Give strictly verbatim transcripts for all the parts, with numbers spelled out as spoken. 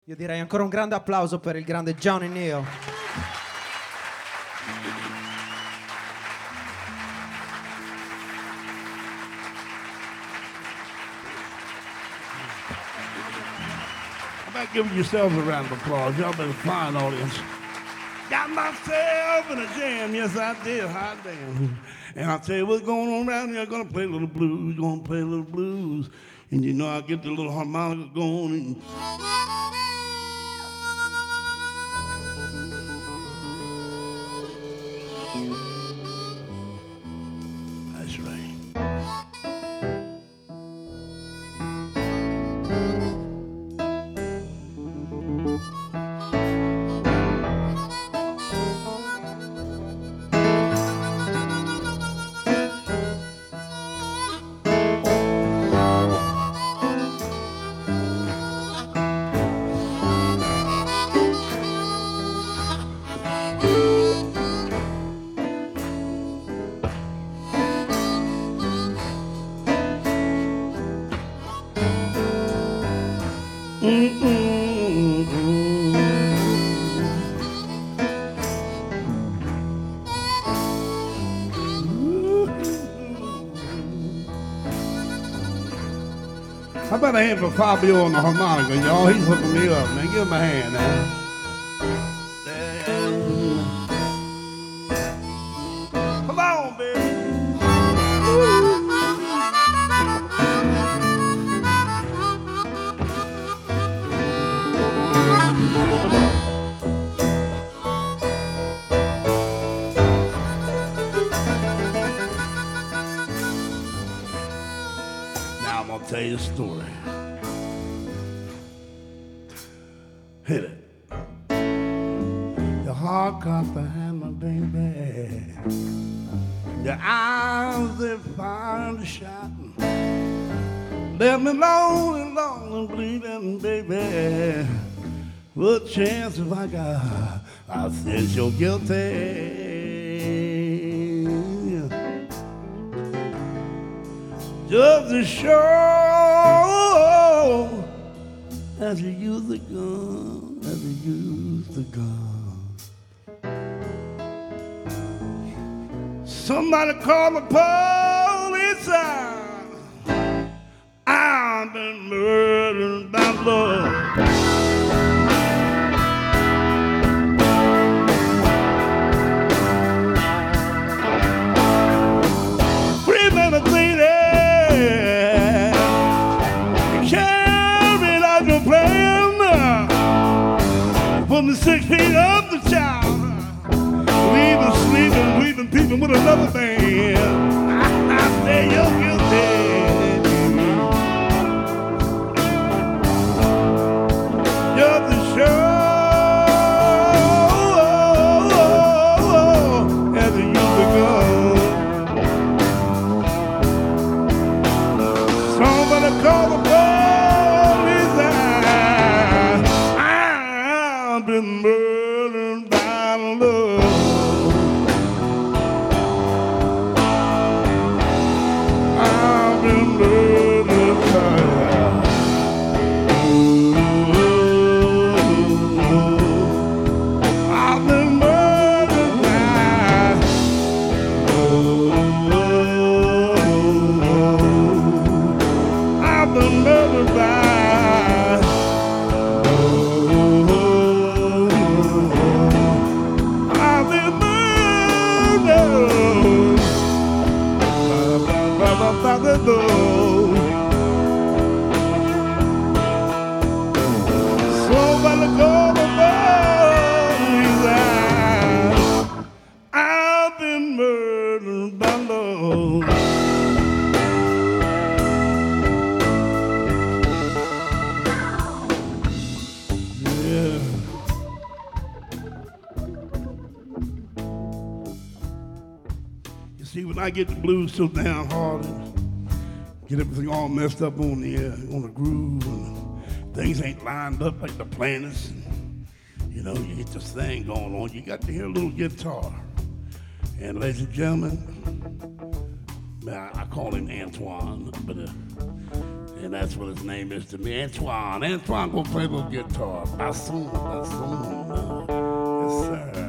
Io direi ancora un grande applauso per il grande Johnny Neal. How about giving yourselves a round of applause? Y'all been a fine audience. Got myself in a jam, yes I did, hot damn. And I'll tell you what's going on around here, I'm gonna play a little blues, gonna play a little blues. And you know I'll get the little harmonica going and that's right. How about a hand for Fabio on the harmonica, y'all? He's hooking me up, man. Give him a hand now. Come on, baby. Now I'm gonna tell you a story. Hit it. Your heart caught the hammer, baby. Your eyes, they fired the shot. Left me lonely, lonely, bleeding, baby. What chance have I got? I said you're guilty. Just as sure as you use the gun, as you use the gun. Somebody call the police. I've been murdered by love. Premeditated. From the six feet of the child, leaving, sleeping, weeping, peeping with another man. I, I say you're guilty. You're the show as you used to go. Somebody call the been murdered by love. I've been murdered by love. I've been murdered by love. I've been murdered by somebody call the police. I've been murdered by love. Yeah. You see, when I get the blues so downhearted, get everything all messed up on the uh, on the groove, and things ain't lined up like the planets. And, you know, you get this thing going on. You got to hear a little guitar. And ladies and gentlemen, I, I call him Antoine, but uh, And that's what his name is to me, Antoine. Antoine gonna play a little guitar. Bassoon, bassoon. Yes, sir.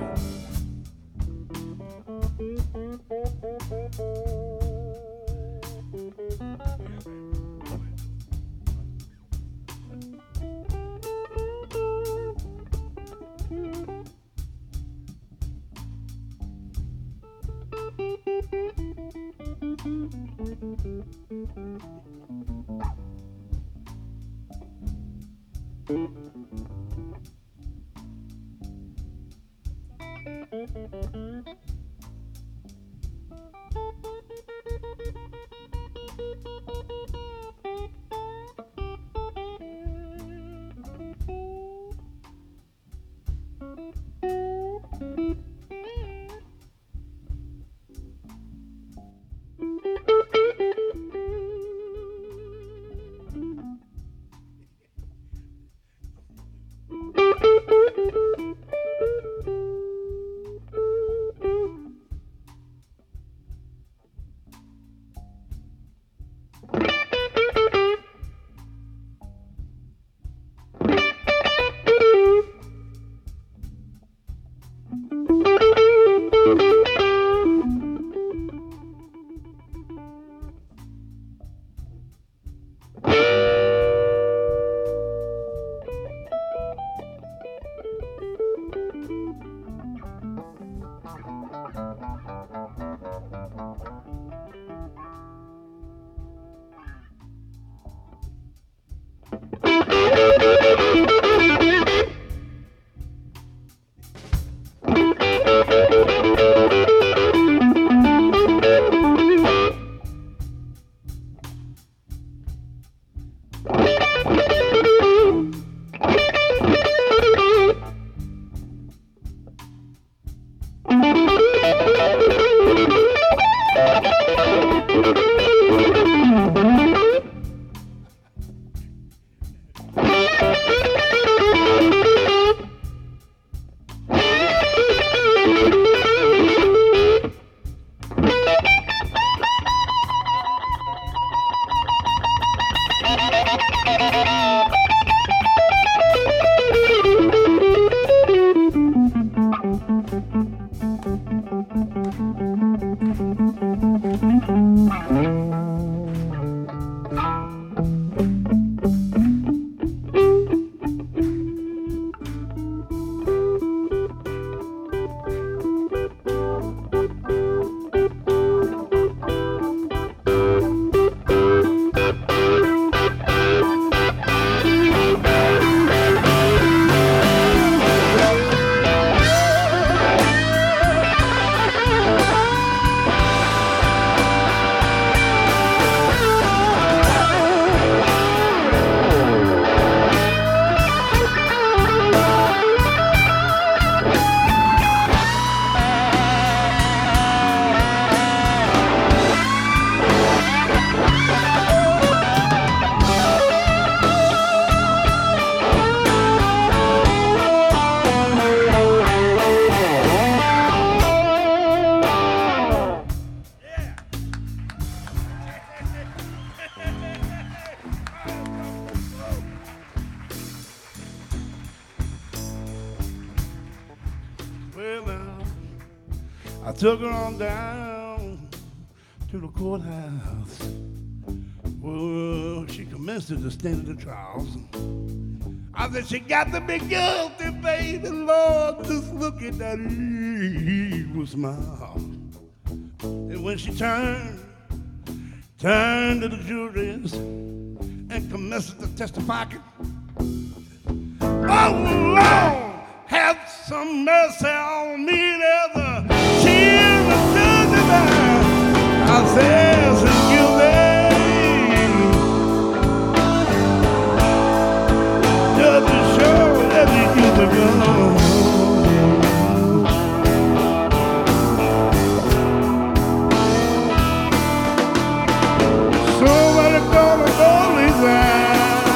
I took her on down to the courthouse. Well, she commenced to stand the trials. I said, she got to be guilty, baby. Lord, just look at that evil smile. And when she turned, turned to the juries and commenced to testify, oh, Lord, have some mercy on me. There's a tear of judgment. I said, she's guilty. Just to show that she's guilty. Somebody gonna go resign.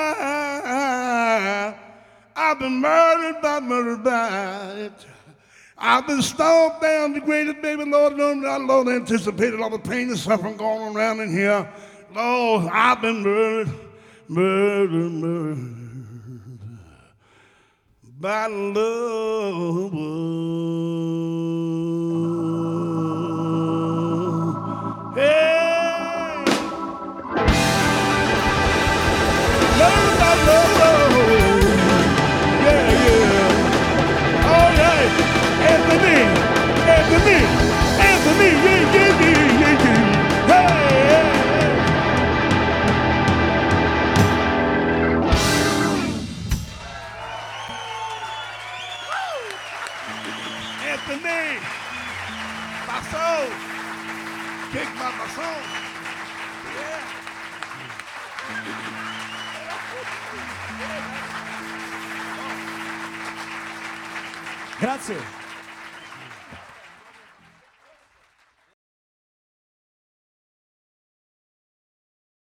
I've been murdered by, murdered by it. I've been stomped down, degraded, baby, Lord, Lord, Lord, Lord, anticipated all the pain and suffering going around in here. Lord, I've been murdered, murdered, murdered by love. Hey, love by love. Yeah, yeah. All right, Anthony, Anthony, Anthony, yeah, yeah, yeah, yeah, yeah. Hey, hey, hey. Anthony, my soul, kick by my soul. Yeah. Grazie.